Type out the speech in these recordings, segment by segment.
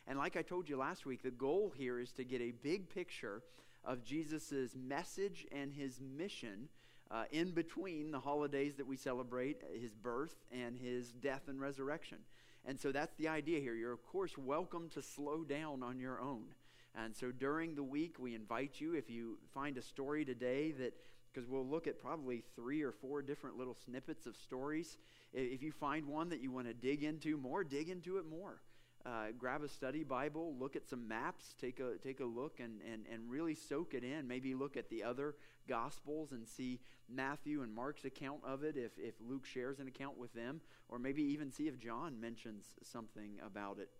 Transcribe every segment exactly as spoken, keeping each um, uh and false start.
And like I told you last week, the goal here is to get a big picture of Jesus' message and his mission uh, in between the holidays that we celebrate, his birth and his death and resurrection. And so that's the idea here. You're, of course, welcome to slow down on your own. And so during the week, we invite you, if you find a story today that, because we'll look at probably three or four different little snippets of stories. If you find one that you want to dig into more, dig into it more. Uh, grab a study Bible, look at some maps, take a take a look and, and, and really soak it in. Maybe look at the other Gospels and see Matthew and Mark's account of it if, if Luke shares an account with them, or maybe even see if John mentions something about it.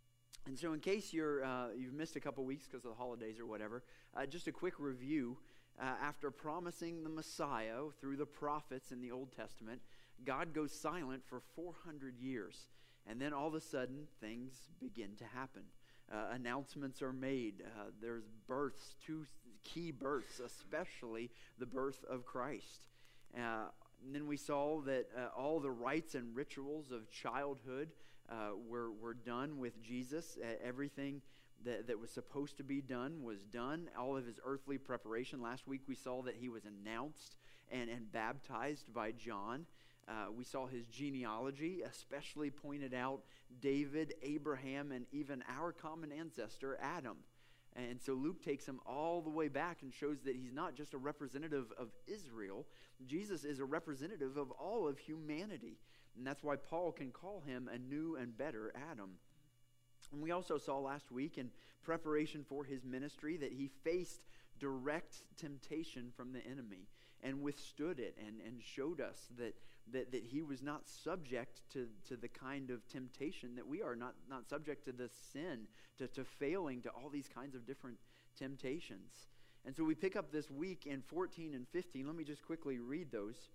And so in case you're, uh, you've missed a couple weeks because of the holidays or whatever, uh, just a quick review. Uh, after promising the Messiah through the prophets in the Old Testament, God goes silent for four hundred years. And then all of a sudden, things begin to happen. Uh, announcements are made. Uh, there's births, two key births, especially the birth of Christ. Uh, and then we saw that uh, all the rites and rituals of childhood uh, were, were done with Jesus. Uh, everything that, that was supposed to be done was done. All of his earthly preparation. Last week we saw that he was announced and, and baptized by John. Uh, we saw his genealogy, especially pointed out David, Abraham, and even our common ancestor, Adam. And so Luke takes him all the way back and shows that he's not just a representative of Israel. Jesus is a representative of all of humanity. And that's why Paul can call him a new and better Adam. And we also saw last week in preparation for his ministry that he faced direct temptation from the enemy and withstood it and, and showed us that, that, that he was not subject to, to the kind of temptation that we are, not, not subject to the sin, to, to failing, to all these kinds of different temptations. And so we pick up this week in fourteen and fifteen. Let me just quickly read those.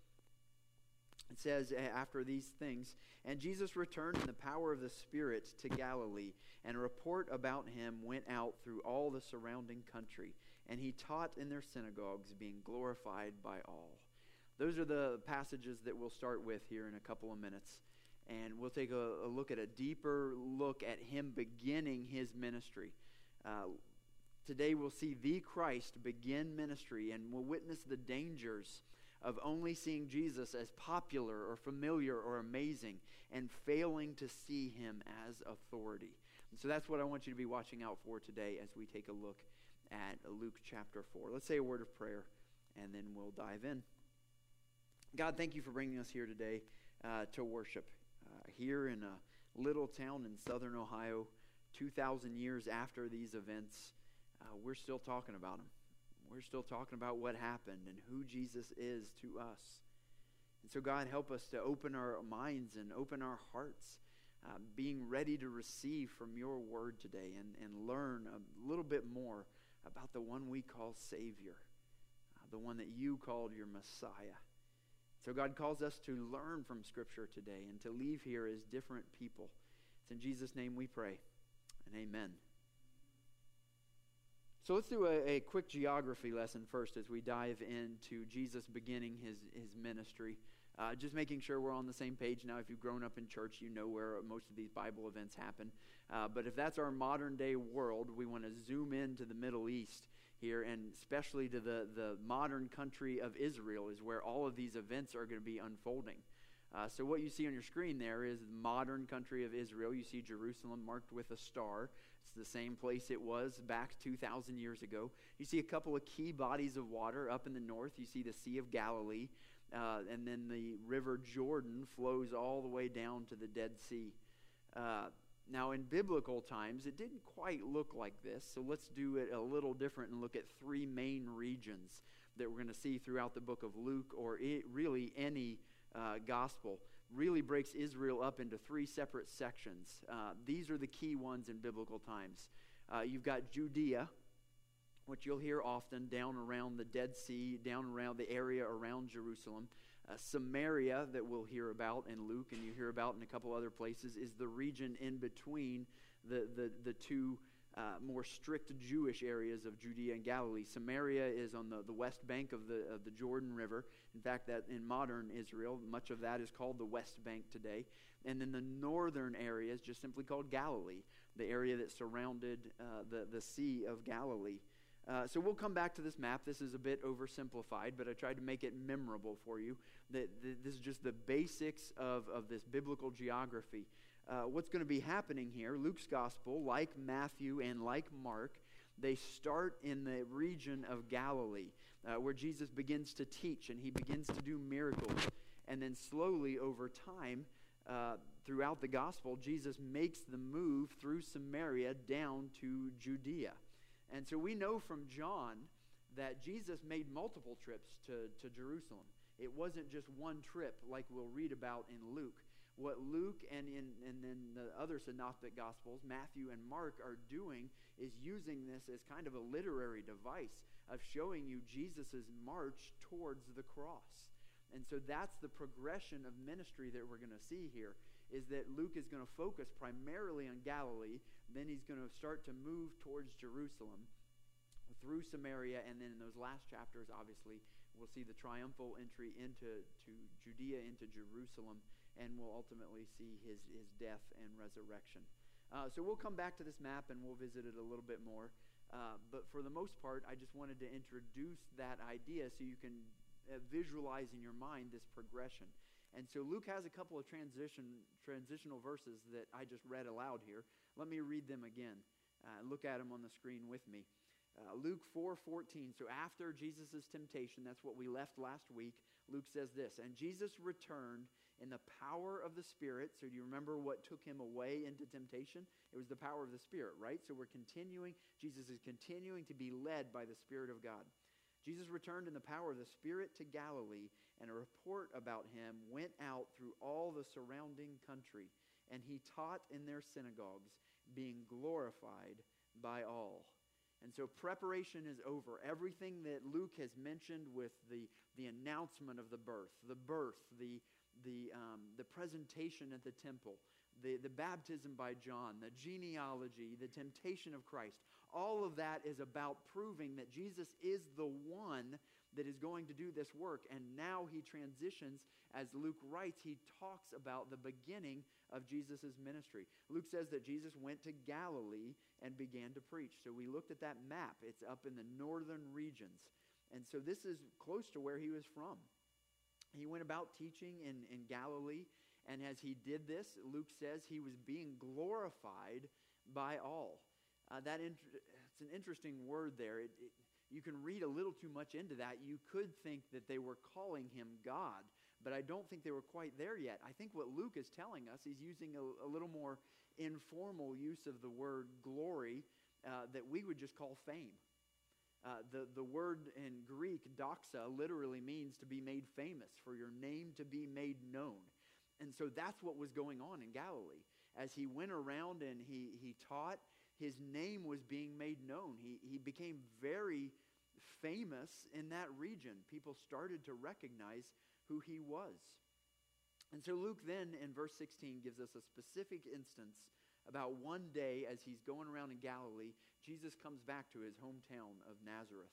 It says, after these things, and Jesus returned in the power of the Spirit to Galilee, and a report about him went out through all the surrounding country, and he taught in their synagogues, being glorified by all. Those are the passages that we'll start with here in a couple of minutes, and we'll take a, a look at a deeper look at him beginning his ministry. Uh, today we'll see the Christ begin ministry, and we'll witness the dangers of only seeing Jesus as popular or familiar or amazing and failing to see him as authority. And so that's what I want you to be watching out for today as we take a look at Luke chapter four. Let's say a word of prayer and then we'll dive in. God, thank you for bringing us here today uh, to worship. Uh, here in a little town in southern Ohio, two thousand years after these events, uh, we're still talking about them. We're still talking about what happened and who Jesus is to us. And so, God, help us to open our minds and open our hearts, uh, being ready to receive from your word today and, and learn a little bit more about the one we call Savior, uh, the one that you called your Messiah. So God calls us to learn from Scripture today and to leave here as different people. It's in Jesus' name we pray, and amen. So let's do a, a quick geography lesson first as we dive into Jesus beginning his, his ministry. Uh, just making sure we're on the same page now. If you've grown up in church, you know where most of these Bible events happen. Uh, but if that's our modern day world, we want to zoom into the Middle East here, and especially to the, the modern country of Israel is where all of these events are going to be unfolding. Uh, so what you see on your screen there is the modern country of Israel. You see Jerusalem marked with a star. It's the same place it was back two thousand years ago. You see a couple of key bodies of water up in the north. You see the Sea of Galilee, uh, and then the River Jordan flows all the way down to the Dead Sea. Uh, now, in biblical times, it didn't quite look like this, so let's do it a little different and look at three main regions that we're going to see throughout the book of Luke, or it, really any Uh, gospel. Really breaks Israel up into three separate sections. Uh, these are the key ones in biblical times. Uh, you've got Judea, which you'll hear often down around the Dead Sea, down around the area around Jerusalem. Uh, Samaria, that we'll hear about in Luke, and you hear about in a couple other places, is the region in between the the, the two uh, more strict Jewish areas of Judea and Galilee. Samaria is on the, the west bank of the of the Jordan River. In fact, that in modern Israel, much of that is called the West Bank today. And then the northern area is just simply called Galilee, the area that surrounded uh, the, the Sea of Galilee. Uh, so we'll come back to this map. This is a bit oversimplified, but I tried to make it memorable for you. That This is just the basics of, of this biblical geography. Uh, what's going to be happening here, Luke's gospel, like Matthew and like Mark, they start in the region of Galilee, uh, where Jesus begins to teach and he begins to do miracles. And then slowly over time, uh, throughout the gospel, Jesus makes the move through Samaria down to Judea. And so we know from John that Jesus made multiple trips to, to Jerusalem. It wasn't just one trip like we'll read about in Luke. What Luke and in and then the other synoptic gospels, Matthew and Mark, are doing is using this as kind of a literary device of showing you Jesus' march towards the cross. And so that's the progression of ministry that we're going to see here, is that Luke is going to focus primarily on Galilee, then he's going to start to move towards Jerusalem through Samaria, and then in those last chapters, obviously, we'll see the triumphal entry into to Judea, into Jerusalem, and we'll ultimately see his, his death and resurrection. Uh, so we'll come back to this map and we'll visit it a little bit more. Uh, but for the most part, I just wanted to introduce that idea so you can uh, visualize in your mind this progression. And so Luke has a couple of transition transitional verses that I just read aloud here. Let me read them again. Uh, look at them on the screen with me. Uh, Luke four fourteen. So after Jesus' temptation, that's what we left last week, Luke says this, "And Jesus returned in the power of the Spirit." So do you remember what took him away into temptation? It was the power of the Spirit, right? So we're continuing, Jesus is continuing to be led by the Spirit of God. "Jesus returned in the power of the Spirit to Galilee, and a report about him went out through all the surrounding country, and he taught in their synagogues, being glorified by all." And so preparation is over. Everything that Luke has mentioned with the, the announcement of the birth, the birth, the, the, um, the presentation at the temple, the, the baptism by John, the genealogy, the temptation of Christ, all of that is about proving that Jesus is the one that is going to do this work. And now he transitions, as Luke writes, he talks about the beginning of Jesus' ministry. Luke says that Jesus went to Galilee and began to preach. So we looked at that map. It's up in the northern regions. And so this is close to where he was from. He went about teaching in, in Galilee, and as he did this, Luke says he was being glorified by all. Uh, that int- it's an interesting word there. It, it, you can read a little too much into that. You could think that they were calling him God, but I don't think they were quite there yet. I think what Luke is telling us, he's using a, a little more informal use of the word glory uh, that we would just call fame. Uh, the, the word in Greek, doxa, literally means to be made famous, for your name to be made known. And so that's what was going on in Galilee. As he went around and he, he taught, his name was being made known. He, he became very famous in that region. People started to recognize who he was. And so Luke then, in verse sixteen, gives us a specific instance about one day as he's going around in Galilee, Jesus comes back to his hometown of Nazareth.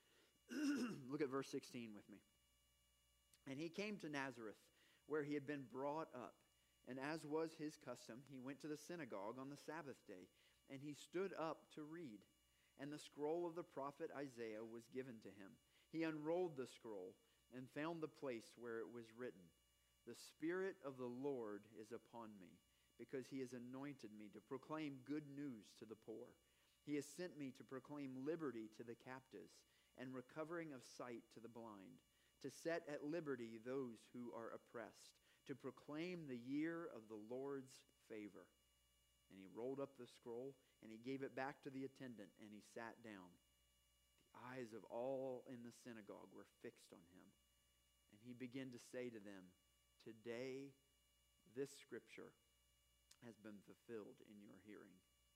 Look at verse sixteen with me. "And he came to Nazareth, where he had been brought up. And as was his custom, he went to the synagogue on the Sabbath day, and he stood up to read. And the scroll of the prophet Isaiah was given to him. He unrolled the scroll and found the place where it was written, 'The Spirit of the Lord is upon me, because he has anointed me to proclaim good news to the poor. He has sent me to proclaim liberty to the captives and recovering of sight to the blind, to set at liberty those who are oppressed, to proclaim the year of the Lord's favor.' And he rolled up the scroll, and he gave it back to the attendant, and he sat down. The eyes of all in the synagogue were fixed on him. And he began to say to them, 'Today this scripture has been fulfilled in your hearing.'"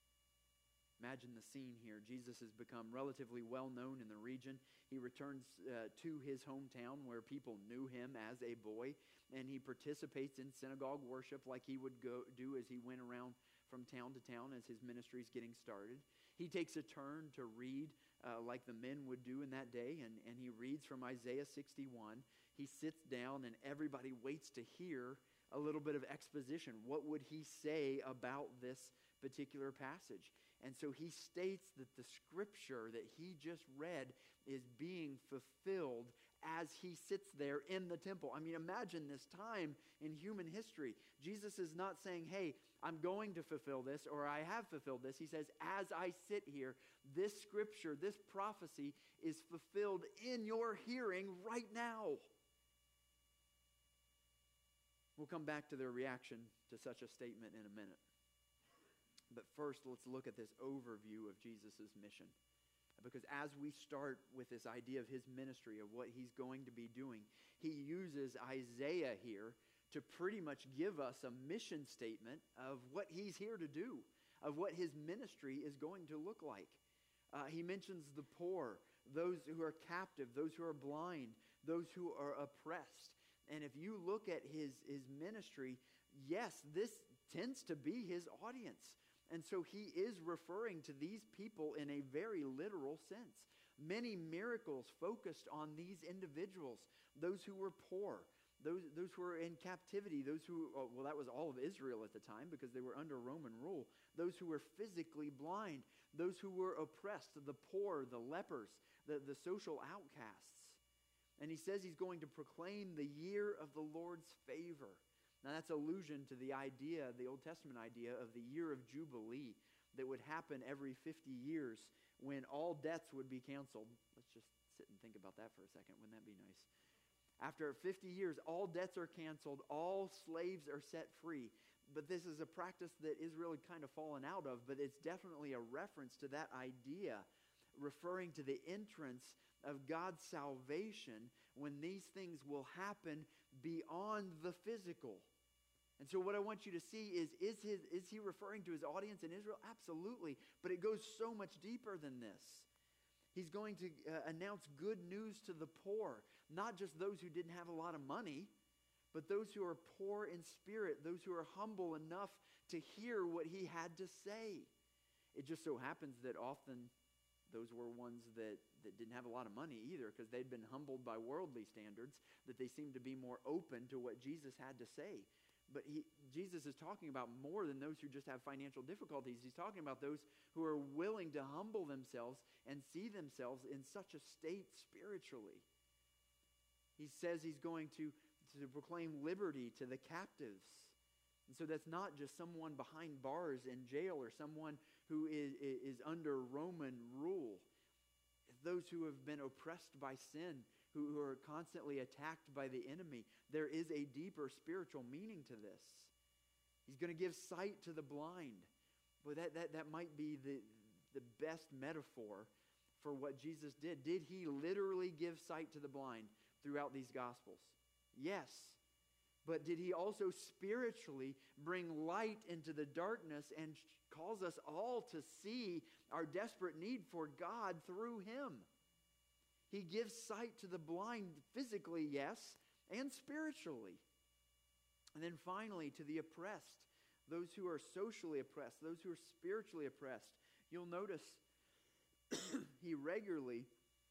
Imagine the scene here. Jesus has become relatively well known in the region. He returns uh, to his hometown where people knew him as a boy, and he participates in synagogue worship like he would go do as he went around from town to town as his ministry is getting started. He takes a turn to read uh, like the men would do in that day, and, and he reads from Isaiah sixty-one. He sits down, and everybody waits to hear a little bit of exposition. What would he say about this particular passage? And so he states that the scripture that he just read is being fulfilled as he sits there in the temple. I mean, imagine this time in human history. Jesus is not saying, hey, I'm going to fulfill this, or I have fulfilled this. He says, as I sit here, this scripture, this prophecy is fulfilled in your hearing right now. We'll come back to their reaction to such a statement in a minute. But first, let's look at this overview of Jesus' mission. Because as we start with this idea of his ministry, of what he's going to be doing, he uses Isaiah here to pretty much give us a mission statement of what he's here to do, of what his ministry is going to look like. Uh, he mentions the poor, those who are captive, those who are blind, those who are oppressed. And if you look at his, his ministry, yes, this tends to be his audience. And so he is referring to these people in a very literal sense. Many miracles focused on these individuals, those who were poor, those, those who were in captivity, those who, oh, well, that was all of Israel at the time because they were under Roman rule, those who were physically blind, those who were oppressed, the poor, the lepers, the, the social outcasts. And he says he's going to proclaim the year of the Lord's favor. Now that's allusion to the idea, the Old Testament idea of the year of Jubilee that would happen every fifty years when all debts would be canceled. Let's just sit and think about that for a second. Wouldn't that be nice? After fifty years, all debts are canceled, all slaves are set free. But this is a practice that Israel had kind of fallen out of, but it's definitely a reference to that idea, referring to the entrance of God's salvation when these things will happen beyond the physical. And so what I want you to see is, is, his, is he referring to his audience in Israel? Absolutely. But it goes so much deeper than this. He's going to uh, announce good news to the poor, not just those who didn't have a lot of money, but those who are poor in spirit, those who are humble enough to hear what he had to say. It just so happens that often those were ones that, that didn't have a lot of money either, because they'd been humbled by worldly standards, that they seemed to be more open to what Jesus had to say. But he, Jesus is talking about more than those who just have financial difficulties. He's talking about those who are willing to humble themselves and see themselves in such a state spiritually. He says he's going to, to proclaim liberty to the captives. And so that's not just someone behind bars in jail or someone who is, is under Roman rule. It's those who have been oppressed by sin, who, who are constantly attacked by the enemy. There is a deeper spiritual meaning to this. He's going to give sight to the blind. Well, that, that, that might be the, the best metaphor for what Jesus did. Did he literally give sight to the blind throughout these Gospels? Yes. But did he also spiritually bring light into the darkness and cause us all to see our desperate need for God through him? He gives sight to the blind physically, yes, and spiritually. And then finally, to the oppressed, those who are socially oppressed, those who are spiritually oppressed. You'll notice he regularly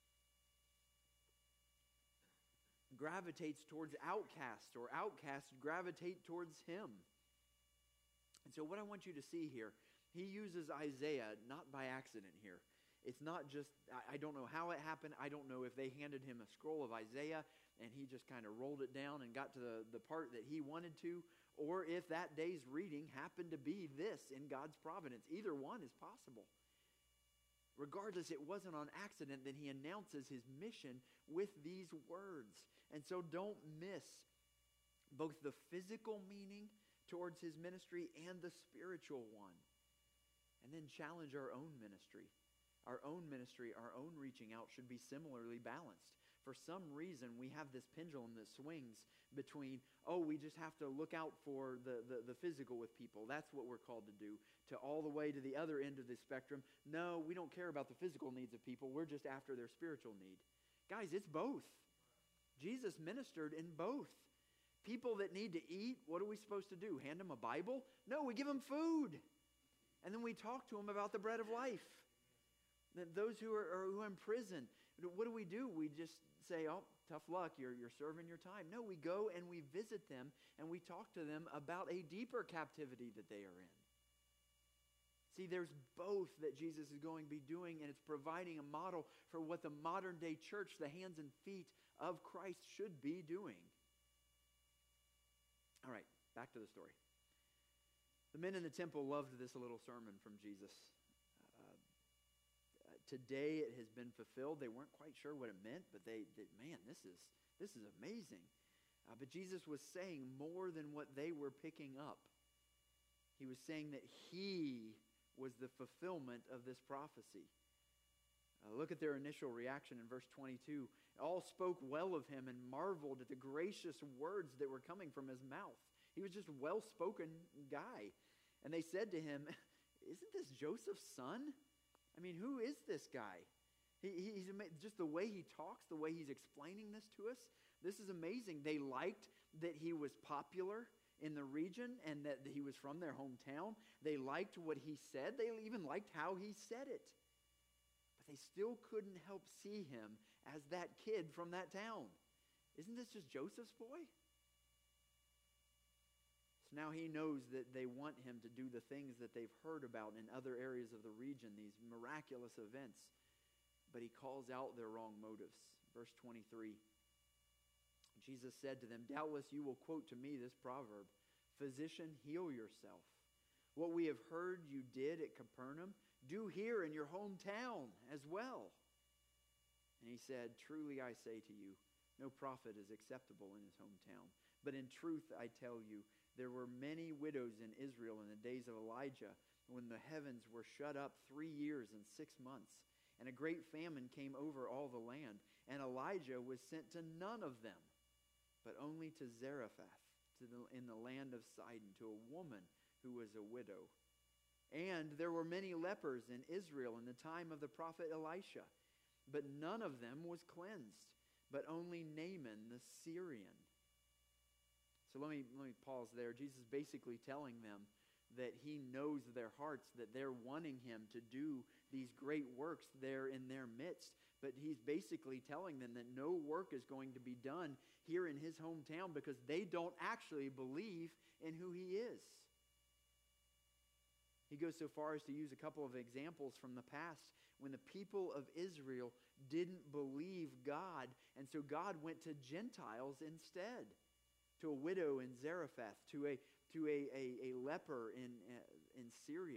gravitates towards outcasts, or outcasts gravitate towards him. And so what I want you to see here, he uses Isaiah not by accident here. It's not just, I, I don't know how it happened. I don't know if they handed him a scroll of Isaiah and he just kind of rolled it down and got to the, the part that he wanted to, or if that day's reading happened to be this in God's providence. Either one is possible. Regardless, it wasn't on accident that he announces his mission with these words. And so don't miss both the physical meaning towards his ministry and the spiritual one. And then challenge our own ministry. Our own ministry, our own reaching out should be similarly balanced. For some reason, we have this pendulum that swings between, oh, we just have to look out for the, the, the physical with people. That's what we're called to do. To all the way to the other end of the spectrum. No, we don't care about the physical needs of people. We're just after their spiritual need. Guys, it's both. Jesus ministered in both. People that need to eat, what are we supposed to do? Hand them a Bible? No, we give them food. And then we talk to them about the bread of life. Those who are, are who are in prison, what do we do? We just say, oh, tough luck, you're, you're serving your time. No, we go and we visit them and we talk to them about a deeper captivity that they are in. See, there's both that Jesus is going to be doing, and it's providing a model for what the modern day church, the hands and feet of Christ, should be doing. All right, back to the story. The men in the temple loved this little sermon from Jesus. Uh, today it has been fulfilled. They weren't quite sure what it meant, but they, they man, this is this is amazing. Uh, but Jesus was saying more than what they were picking up. He was saying that he was the fulfillment of this prophecy. Uh, look at their initial reaction in verse twenty-two. All spoke well of him and marveled at the gracious words that were coming from his mouth. He was just a well-spoken guy. And they said to him, isn't this Joseph's son? I mean, who is this guy? He, he's just the way he talks, the way he's explaining this to us. This is amazing. They liked that he was popular in the region and that he was from their hometown. They liked what he said. They even liked how he said it. But they still couldn't help see him as that kid from that town. Isn't this just Joseph's boy? So now he knows that they want him to do the things that they've heard about in other areas of the region, these miraculous events. But he calls out their wrong motives. Verse twenty-three. Jesus said to them, doubtless you will quote to me this proverb, physician, heal yourself. What we have heard you did at Capernaum, do here in your hometown as well. And he said, truly I say to you, no prophet is acceptable in his hometown. But in truth I tell you, there were many widows in Israel in the days of Elijah, when the heavens were shut up three years and six months. And a great famine came over all the land. And Elijah was sent to none of them, but only to Zarephath, to the, in the land of Sidon, to a woman who was a widow. And there were many lepers in Israel in the time of the prophet Elisha, but none of them was cleansed, but only Naaman the Syrian. So let me, let me pause there. Jesus is basically telling them that he knows their hearts, that they're wanting him to do these great works there in their midst. But he's basically telling them that no work is going to be done here in his hometown because they don't actually believe in who he is. He goes so far as to use a couple of examples from the past when the people of Israel didn't believe God, and so God went to Gentiles instead, to a widow in Zarephath, to a to a, a, a leper in, uh, in Syria.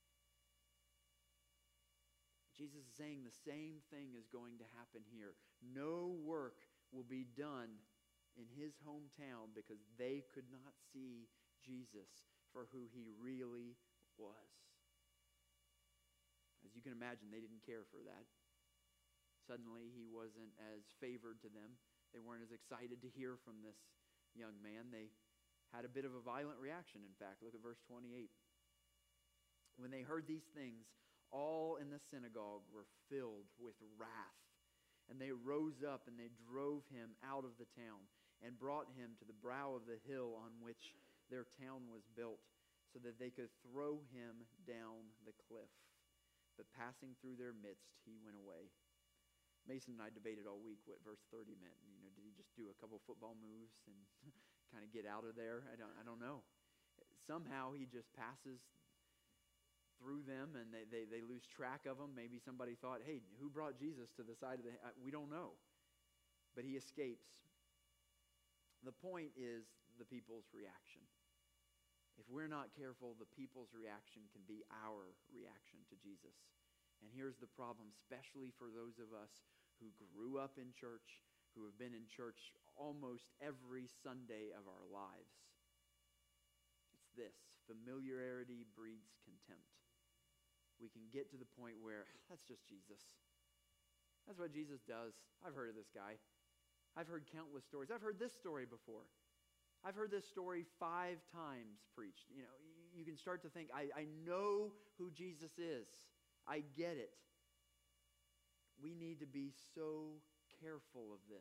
Jesus is saying the same thing is going to happen here. No work will be done in his hometown because they could not see Jesus for who he really was. As you can imagine, they didn't care for that. Suddenly, he wasn't as favored to them. They weren't as excited to hear from this young man. They had a bit of a violent reaction, in fact. Look at verse twenty-eight. When they heard these things, all in the synagogue were filled with wrath. And they rose up and they drove him out of the town and brought him to the brow of the hill on which their town was built, so that they could throw him down the cliff. But passing through their midst, he went away. Mason and I debated all week what verse thirty meant. You know, did he just do a couple football moves and kind of get out of there? I don't I don't know. Somehow he just passes through them and they, they, they lose track of him. Maybe somebody thought, hey, who brought Jesus to the side of the... We don't know. But he escapes. The point is the people's reaction. If we're not careful, the people's reaction can be our reaction to Jesus. And here's the problem, especially for those of us who grew up in church, who have been in church almost every Sunday of our lives. It's this: familiarity breeds contempt. We can get to the point where, that's just Jesus. That's what Jesus does. I've heard of this guy. I've heard countless stories. I've heard this story before. I've heard this story five times preached. You know, you can start to think, I, I know who Jesus is. I get it. We need to be so careful of this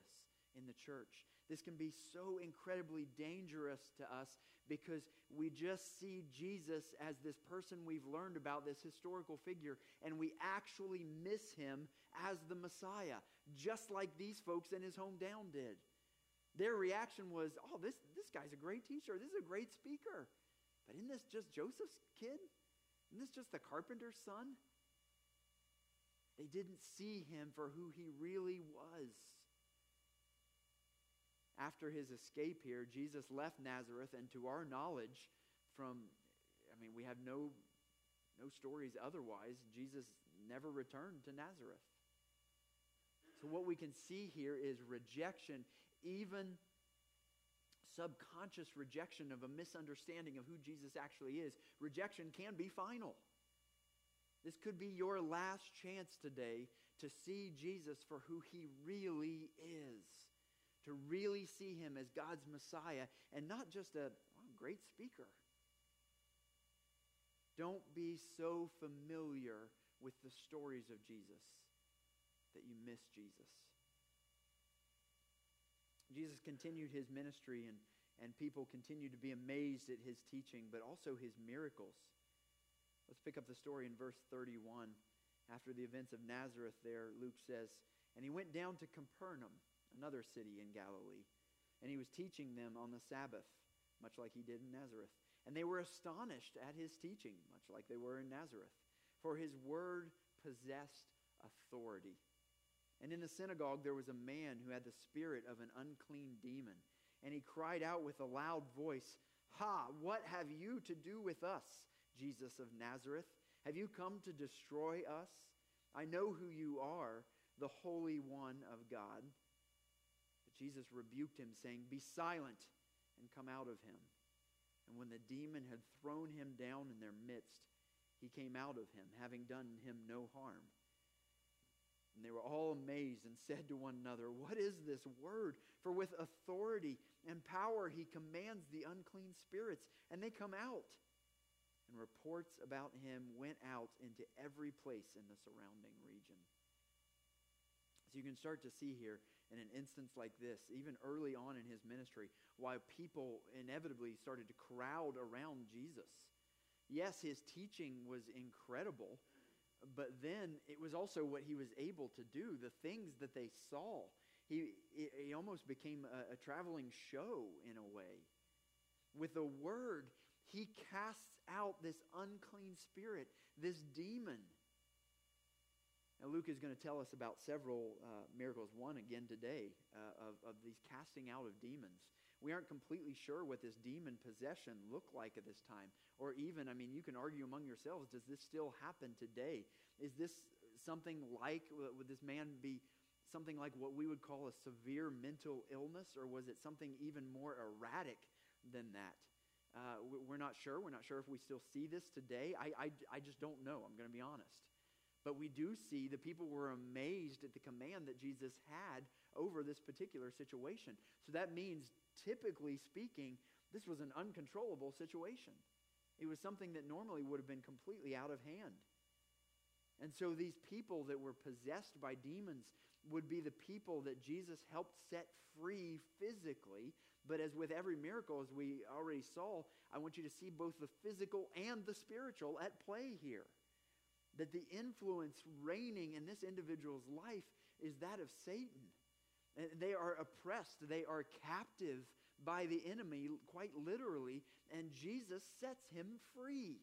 in the church. This can be so incredibly dangerous to us because we just see Jesus as this person we've learned about, this historical figure, and we actually miss him as the Messiah, just like these folks in his hometown did. Their reaction was, oh, this, this guy's a great teacher. This is a great speaker. But isn't this just Joseph's kid? Isn't this just the carpenter's son? They didn't see him for who he really was. After his escape here, Jesus left Nazareth, and to our knowledge, from, I mean, we have no, no stories otherwise, Jesus never returned to Nazareth. So what we can see here is rejection, even subconscious rejection of a misunderstanding of who Jesus actually is. Rejection can be final. This could be your last chance today to see Jesus for who he really is. To really see him as God's Messiah and not just a well, great speaker. Don't be so familiar with the stories of Jesus that you miss Jesus. Jesus continued his ministry, and, and people continued to be amazed at his teaching, but also his miracles. Let's pick up the story in verse thirty-one. After the events of Nazareth there, Luke says, "And he went down to Capernaum, another city in Galilee, and he was teaching them on the Sabbath, much like he did in Nazareth. And they were astonished at his teaching, much like they were in Nazareth, for his word possessed authority. And in the synagogue there was a man who had the spirit of an unclean demon, and he cried out with a loud voice, 'Ha, what have you to do with us, Jesus of Nazareth? Have you come to destroy us? I know who you are, the Holy One of God.' But Jesus rebuked him, saying, 'Be silent and come out of him.' And when the demon had thrown him down in their midst, he came out of him, having done him no harm. And they were all amazed and said to one another, 'What is this word? For with authority and power he commands the unclean spirits, and they come out.' And reports about him went out into every place in the surrounding region." So you can start to see here in an instance like this, even early on in his ministry, why people inevitably started to crowd around Jesus. Yes, his teaching was incredible, but then it was also what he was able to do, the things that they saw. He, he almost became a, a traveling show in a way. With the word, he casts out this unclean spirit, this demon. Now, Luke is going to tell us about several uh, miracles. One again today uh, of, of these casting out of demons. We aren't completely sure what this demon possession looked like at this time. Or even, I mean, you can argue among yourselves, does this still happen today? Is this something like, would this man be something like what we would call a severe mental illness? Or was it something even more erratic than that? Uh, we're not sure. We're not sure if we still see this today. I, I, I just don't know. I'm going to be honest. But we do see the people were amazed at the command that Jesus had over this particular situation. So that means, typically speaking, this was an uncontrollable situation. It was something that normally would have been completely out of hand. And so these people that were possessed by demons would be the people that Jesus helped set free physically. But as with every miracle, as we already saw, I want you to see both the physical and the spiritual at play here. That the influence reigning in this individual's life is that of Satan. And they are oppressed. They are captive by the enemy, quite literally, and Jesus sets him free.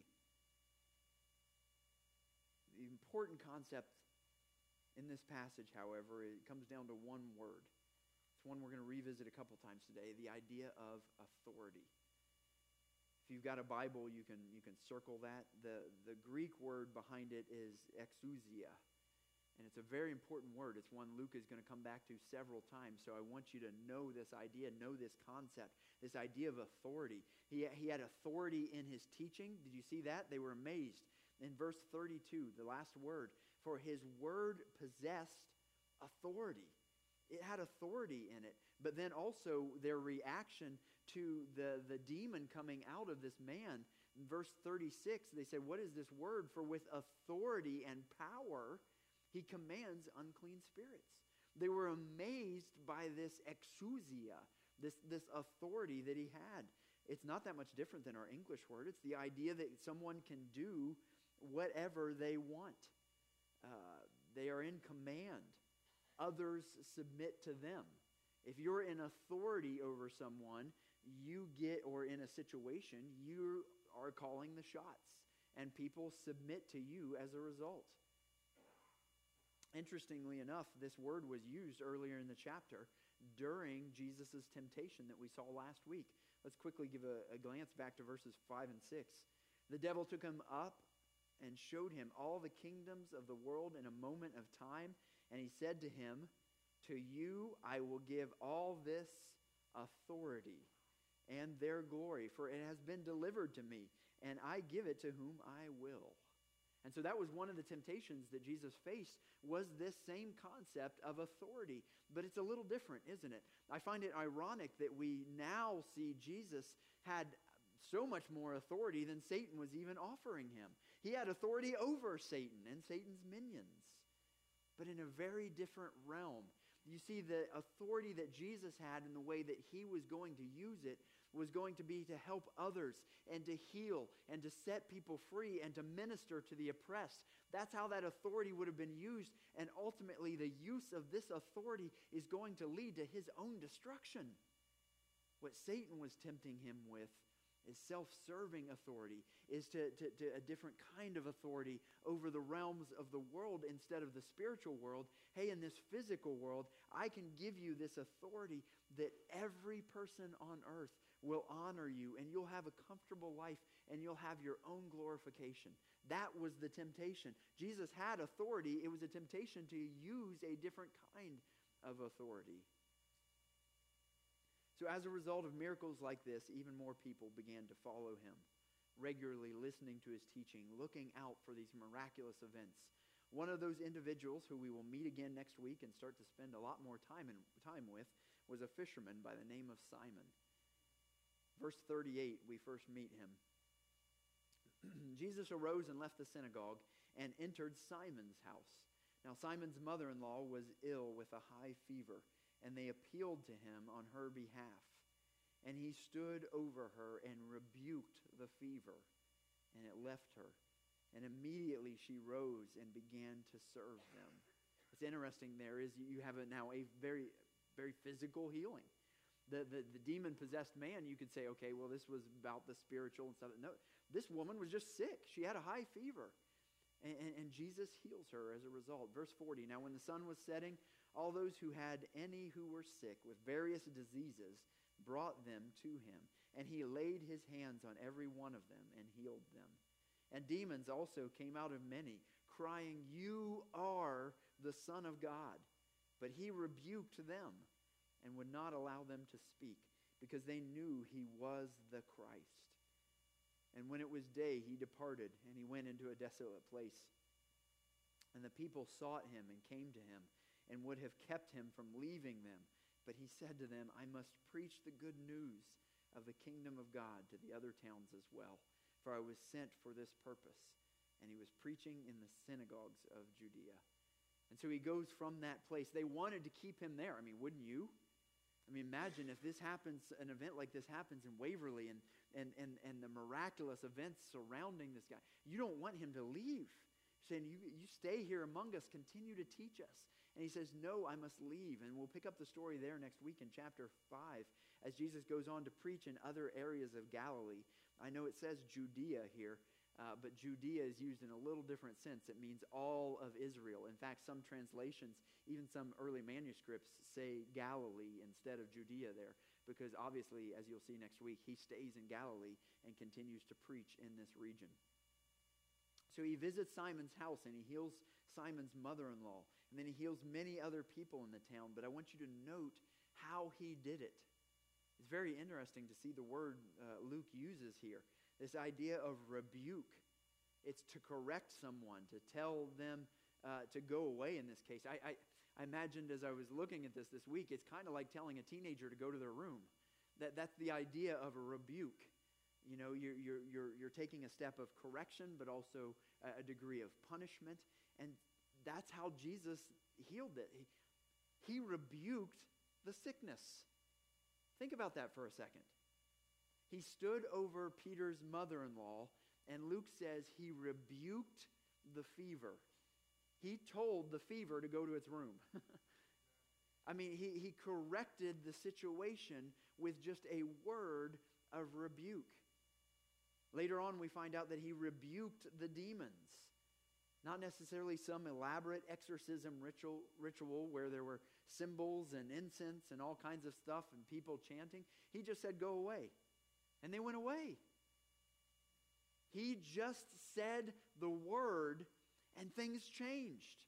The important concept in this passage, however, it comes down to one word. It's one we're going to revisit a couple times today, the idea of authority. If you've got a Bible, you can you can circle that. The, the Greek word behind it is exousia. And it's a very important word. It's one Luke is going to come back to several times. So I want you to know this idea, know this concept, this idea of authority. He, he had authority in his teaching. Did you see that? They were amazed. In verse thirty-two, the last word, for his word possessed authority. It had authority in it. But then also their reaction to the, the demon coming out of this man. In verse thirty-six, they said, what is this word? For with authority and power he commands unclean spirits. They were amazed by this exousia, this, this authority that he had. It's not that much different than our English word. It's the idea that someone can do whatever they want. Uh, they are in command. Others submit to them. If you're in authority over someone, you get, or in a situation, you are calling the shots, and people submit to you as a result. Interestingly enough, this word was used earlier in the chapter during Jesus' temptation that we saw last week. Let's quickly give a, a glance back to verses five and six. The devil took him up and showed him all the kingdoms of the world in a moment of time, and he said to him, "To you I will give all this authority and their glory, for it has been delivered to me, and I give it to whom I will." And so that was one of the temptations that Jesus faced, was this same concept of authority. But it's a little different, isn't it? I find it ironic that we now see Jesus had so much more authority than Satan was even offering him. He had authority over Satan and Satan's minions, but in a very different realm. You see, the authority that Jesus had and the way that he was going to use it was going to be to help others and to heal and to set people free and to minister to the oppressed. That's how that authority would have been used, and ultimately the use of this authority is going to lead to his own destruction. What Satan was tempting him with is self-serving authority, is to, to, to a different kind of authority over the realms of the world instead of the spiritual world. Hey, in this physical world, I can give you this authority that every person on earth will honor you, and you'll have a comfortable life, and you'll have your own glorification. That was the temptation. Jesus had authority. It was a temptation to use a different kind of authority. So as a result of miracles like this, even more people began to follow him, regularly listening to his teaching, looking out for these miraculous events. One of those individuals who we will meet again next week and start to spend a lot more time, in, time with was a fisherman by the name of Simon. Verse thirty-eight, we first meet him. Jesus arose and left the synagogue and entered Simon's house. Now Simon's mother-in-law was ill with a high fever, and they appealed to him on her behalf. And he stood over her and rebuked the fever, and it left her. And immediately she rose and began to serve them. What's interesting there is you have a, now a very, very physical healing. The, the, the demon-possessed man, you could say, okay, well, this was about the spiritual and stuff. No, this woman was just sick. She had a high fever. And, and, and Jesus heals her as a result. Verse forty, now when the sun was setting, all those who had any who were sick with various diseases brought them to him. And he laid his hands on every one of them and healed them. And demons also came out of many, crying, "You are the Son of God." But he rebuked them and would not allow them to speak, because they knew he was the Christ. And when it was day, he departed, and he went into a desolate place. And the people sought him and came to him, and would have kept him from leaving them. But he said to them, "I must preach the good news of the kingdom of God to the other towns as well, for I was sent for this purpose." And he was preaching in the synagogues of Judea. And so he goes from that place. They wanted to keep him there. I mean, wouldn't you? I mean, imagine if this happens, an event like this happens in Waverly, and, and, and, and the miraculous events surrounding this guy. You don't want him to leave. You're saying, you, you stay here among us, continue to teach us. And he says, "No, I must leave." And we'll pick up the story there next week in chapter five as Jesus goes on to preach in other areas of Galilee. I know it says Judea here, uh, but Judea is used in a little different sense. It means all of Israel. In fact, some translations, even some early manuscripts, say Galilee instead of Judea there, because obviously, as you'll see next week, he stays in Galilee and continues to preach in this region. So he visits Simon's house, and he heals Simon's mother-in-law, and then he heals many other people in the town. But I want you to note how he did it. It's very interesting to see the word uh, Luke uses here, this idea of rebuke. It's to correct someone, to tell them uh, to go away in this case. I, I, I imagined as I was looking at this this week, it's kind of like telling a teenager to go to their room. That, that's the idea of a rebuke. You know, you're, you're, you're, you're taking a step of correction, but also a, a degree of punishment. And that's how Jesus healed it. He, He rebuked the sickness. Think about that for a second. He stood over Peter's mother-in-law, and Luke says he rebuked the fever. He told the fever to go to its room. I mean, he, he corrected the situation with just a word of rebuke. Later on, we find out that he rebuked the demons. Not necessarily some elaborate exorcism ritual, ritual where there were symbols and incense and all kinds of stuff and people chanting. He just said, go away. And they went away. He just said the word and things changed.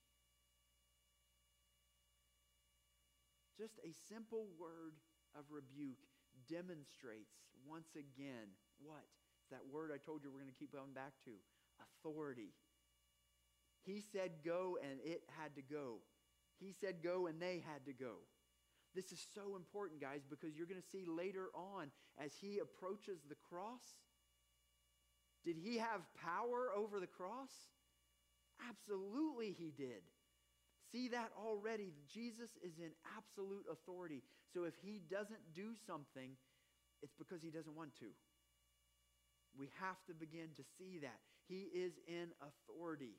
Just a simple word of rebuke demonstrates once again what? It's that word I told you we're going to keep going back to. Authority. He said go and it had to go. He said go and they had to go. This is so important, guys, because you're going to see later on as he approaches the cross. Did he have power over the cross? Absolutely he did. See that already. Jesus is in absolute authority. So if he doesn't do something, it's because he doesn't want to. We have to begin to see that. He is in authority.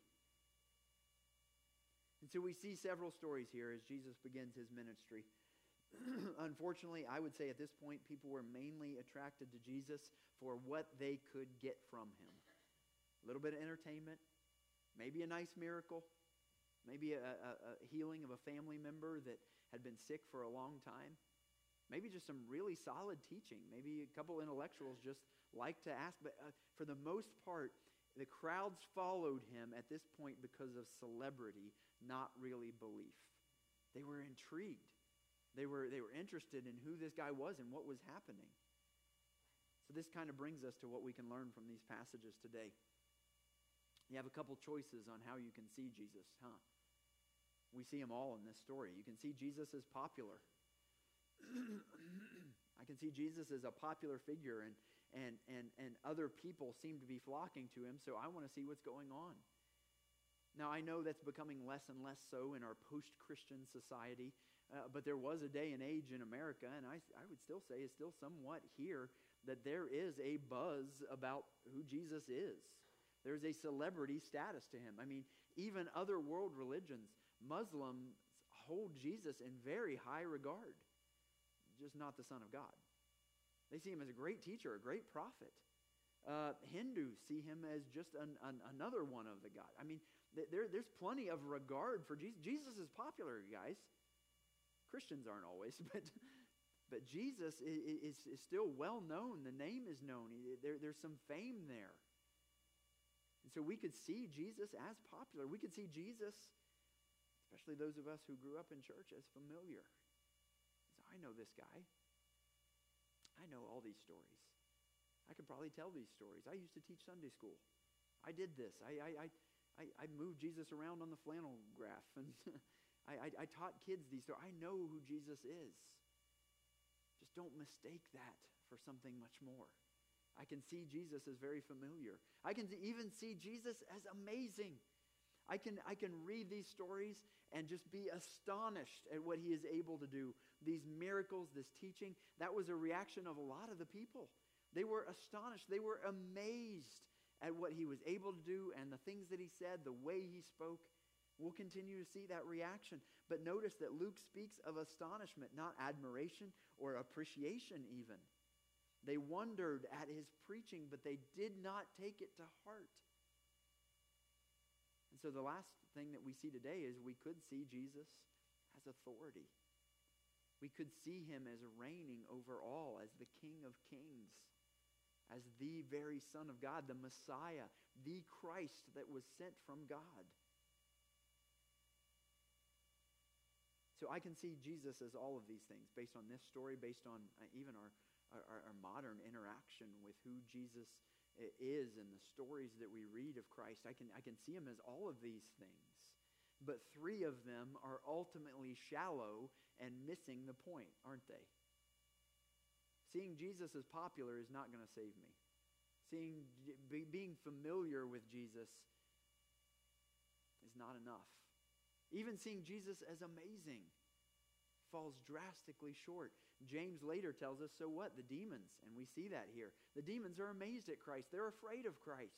And so we see several stories here as Jesus begins his ministry. Unfortunately, I would say at this point, people were mainly attracted to Jesus for what they could get from him. A little bit of entertainment, maybe a nice miracle, maybe a, a, a healing of a family member that had been sick for a long time, maybe just some really solid teaching. Maybe a couple intellectuals just like to ask. But uh, for the most part, the crowds followed him at this point because of celebrity, not really belief. They were intrigued. They were, they were interested in who this guy was and what was happening. So this kind of brings us to what we can learn from these passages today. You have a couple choices on how you can see Jesus, huh? We see them all in this story. You can see Jesus as popular. I can see Jesus as a popular figure, and, and, and, and other people seem to be flocking to him, so I want to see what's going on. Now, I know that's becoming less and less so in our post-Christian society, uh, but there was a day and age in America, and I, I would still say it's still somewhat here, that there is a buzz about who Jesus is. There's a celebrity status to him. I mean, even other world religions, Muslims hold Jesus in very high regard, just not the Son of God. They see him as a great teacher, a great prophet. Uh, Hindus see him as just an, an, another one of the God. I mean, there, there's plenty of regard for Jesus. Jesus is popular, guys. Christians aren't always, but but Jesus is, is, is still well known. The name is known. There, there's some fame there. And so we could see Jesus as popular. We could see Jesus, especially those of us who grew up in church, as familiar. So I know this guy. I know all these stories. I could probably tell these stories. I used to teach Sunday school. I did this. I I I, I, I moved Jesus around on the flannel graph, and I, I, I taught kids these stories. I know who Jesus is. Just don't mistake that for something much more. I can see Jesus as very familiar. I can even see Jesus as amazing. I can, I can read these stories and just be astonished at what he is able to do. These miracles, this teaching, that was a reaction of a lot of the people. They were astonished. They were amazed at what he was able to do and the things that he said, the way he spoke. We'll continue to see that reaction. But notice that Luke speaks of astonishment, not admiration or appreciation even. They wondered at his preaching, but they did not take it to heart. And so the last thing that we see today is we could see Jesus as authority. We could see him as reigning over all, as the King of Kings, as the very Son of God, the Messiah, the Christ that was sent from God. So I can see Jesus as all of these things based on this story, based on uh, even our, our, our modern interaction with who Jesus is and the stories that we read of Christ. I can, I can see him as all of these things. But three of them are ultimately shallow and missing the point, aren't they? Seeing Jesus as popular is not going to save me. Seeing, be, being familiar with Jesus is not enough. Even seeing Jesus as amazing falls drastically short. James later tells us, so what? The demons, and we see that here. The demons are amazed at Christ. They're afraid of Christ.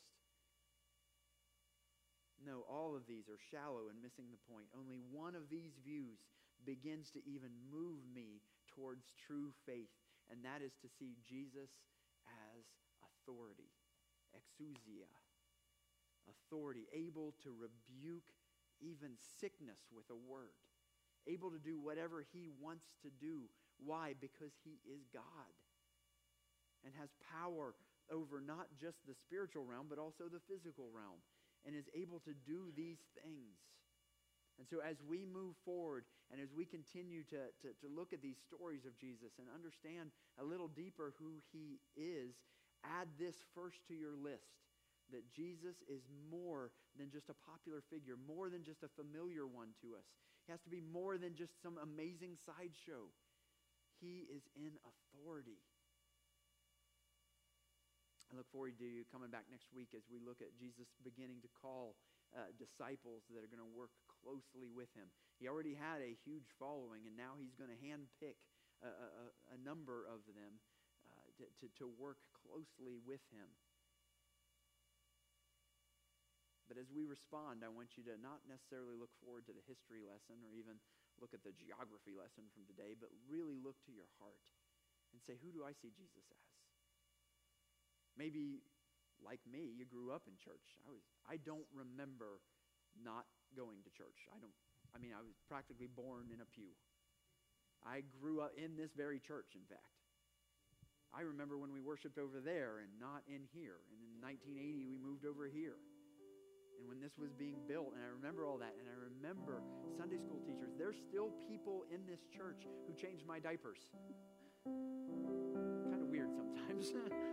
No, all of these are shallow and missing the point. Only one of these views begins to even move me towards true faith, and that is to see Jesus as authority, exousia, authority, able to rebuke even sickness with a word, able to do whatever he wants to do. Why? Because he is God and has power over not just the spiritual realm, but also the physical realm, and is able to do these things. And so as we move forward and as we continue to, to, to look at these stories of Jesus and understand a little deeper who he is, add this first to your list, that Jesus is more than just a popular figure, more than just a familiar one to us. He has to be more than just some amazing sideshow. He is in authority. I look forward to you coming back next week as we look at Jesus beginning to call uh, disciples that are going to work closely with him. He already had a huge following, and now he's going to handpick a, a, a number of them uh, to, to, to work closely with him. But as we respond, I want you to not necessarily look forward to the history lesson or even look at the geography lesson from today, but really look to your heart and say, who do I see Jesus as? Maybe, like me, you grew up in church. I was I don't remember not going to church. I don't I mean, I was practically born in a pew. I grew up in this very church, in fact. I remember when we worshiped over there and not in here. And in nineteen eighty, we moved over here. And when this was being built, and I remember all that, and I remember Sunday school teachers. There's still people in this church who changed my diapers. Kind of weird sometimes.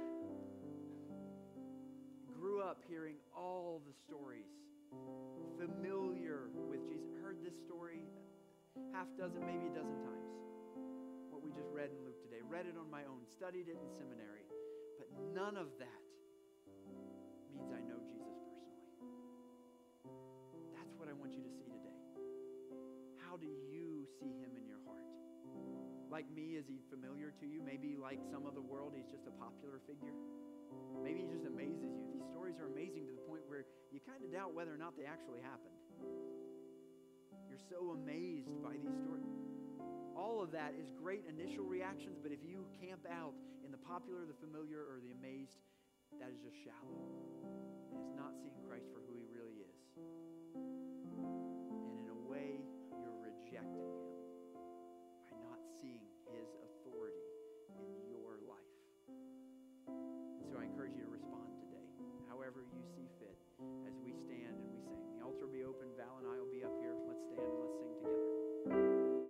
Grew up hearing all the stories, familiar with Jesus. Heard this story half dozen, maybe a dozen times. What we just read in Luke today. Read it on my own, studied it in seminary. But none of that means I know Jesus personally. That's what I want you to see today. How do you see him in your heart? Like me, is he familiar to you? Maybe like some of the world, he's just a popular figure. Maybe he just amazes you. These stories are amazing to the point where you kind of doubt whether or not they actually happened. You're so amazed by these stories. All of that is great initial reactions, but if you camp out in the popular, the familiar, or the amazed, that is just shallow. It is not seeing Christ for who he really is. And in a way, you're rejecting him by not seeing his authority in your life. And so I encourage you to respond today, however you see fit.